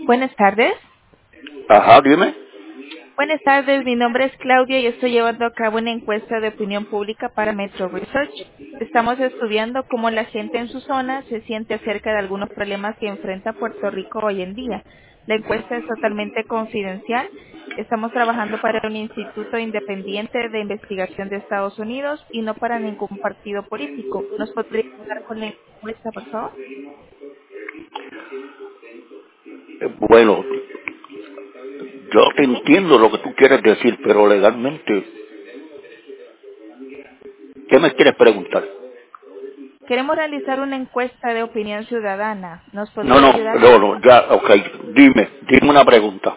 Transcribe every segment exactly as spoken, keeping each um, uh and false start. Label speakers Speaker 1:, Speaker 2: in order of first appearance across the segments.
Speaker 1: Buenas tardes.
Speaker 2: Ajá, dime.
Speaker 1: Buenas tardes, mi nombre es Claudia y estoy llevando a cabo una encuesta de opinión pública para Metro Research. Estamos estudiando cómo la gente en su zona se siente acerca de algunos problemas que enfrenta Puerto Rico hoy en día. La encuesta es totalmente confidencial. Estamos trabajando para un instituto independiente de investigación de Estados Unidos y no para ningún partido político. ¿Nos podría ayudar con la encuesta, por favor?
Speaker 2: Eh, Bueno, yo te
Speaker 1: ¿Sí?
Speaker 2: entiendo lo que tú quieres decir, pero legalmente, ¿qué me quieres preguntar?
Speaker 1: Queremos realizar una encuesta de opinión ciudadana. ¿Nos
Speaker 2: No,
Speaker 1: podría
Speaker 2: no,
Speaker 1: ayudar
Speaker 2: no,
Speaker 1: con
Speaker 2: no,
Speaker 1: eso?
Speaker 2: ya, ok, dime, dime una pregunta.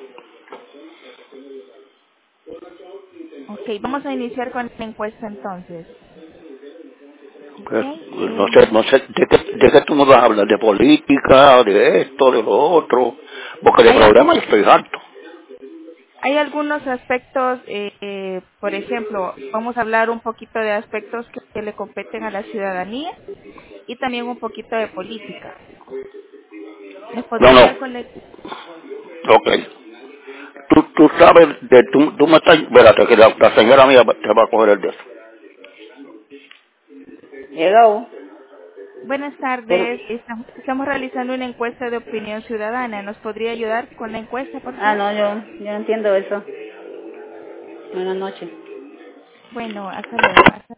Speaker 1: Ok, vamos a iniciar con la encuesta entonces. Ok,
Speaker 2: Pues, pues, no
Speaker 1: eh,
Speaker 2: sé, no sé, ¿de qué, de qué tú me vas a hablar? ¿De política, de esto, de lo otro? Porque de
Speaker 1: hay, algu-
Speaker 2: problemas estoy harto.
Speaker 1: hay algunos aspectos, eh, eh, por ejemplo, vamos a hablar un poquito de aspectos que, que le competen a la ciudadanía y también un poquito de política. ¿Nos
Speaker 2: No,
Speaker 1: podría
Speaker 2: no,
Speaker 1: ayudar con la...
Speaker 2: ok. Tú, tú sabes, de, tú, tú me estás, espérate, que la, la señora mía te va a coger el dedo. Hello.
Speaker 1: Buenas
Speaker 2: Hello.
Speaker 1: tardes, estamos, estamos realizando una encuesta de opinión ciudadana. ¿Nos podría ayudar con la encuesta, por
Speaker 3: Ah,
Speaker 1: favor?
Speaker 3: no, yo, yo no entiendo eso. Buenas noches.
Speaker 1: Bueno, hasta luego.